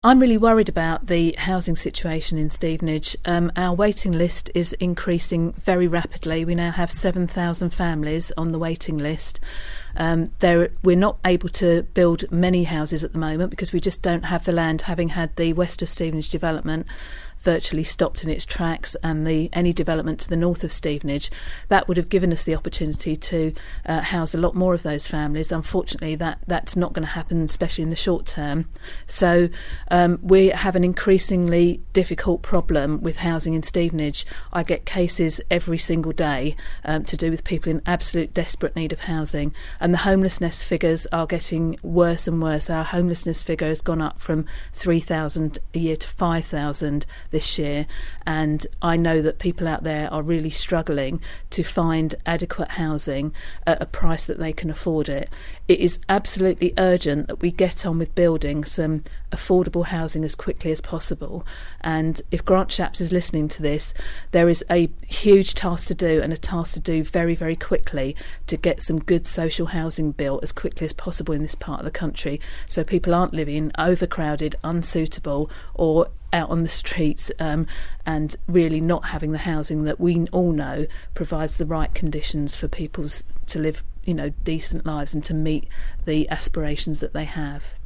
I'm really worried about the housing situation in Stevenage. Our waiting list is increasing very rapidly. We now have 7,000 families on the waiting list. We're not able to build many houses at the moment because we just don't have the land, having had the West of Stevenage development virtually stopped in its tracks, and any development to the north of Stevenage. That would have given us the opportunity to house a lot more of those families. Unfortunately, that's not going to happen, especially in the short term. So we have an increasingly difficult problem with housing in Stevenage. I get cases every single day to do with people in absolute desperate need of housing, and the homelessness figures are getting worse and worse. Our homelessness figure has gone up from 3,000 a year to 5,000 this year, and I know that people out there are really struggling to find adequate housing at a price that they can afford it. It is absolutely urgent that we get on with building some affordable housing as quickly as possible, and if Grant Shapps is listening to this, there is a huge task to do, and a task to do very, very quickly, to get some good social housing built as quickly as possible in this part of the country, so people aren't living overcrowded, unsuitable, or out on the streets, and really not having the housing that we all know provides the right conditions for people to live, decent lives and to meet the aspirations that they have.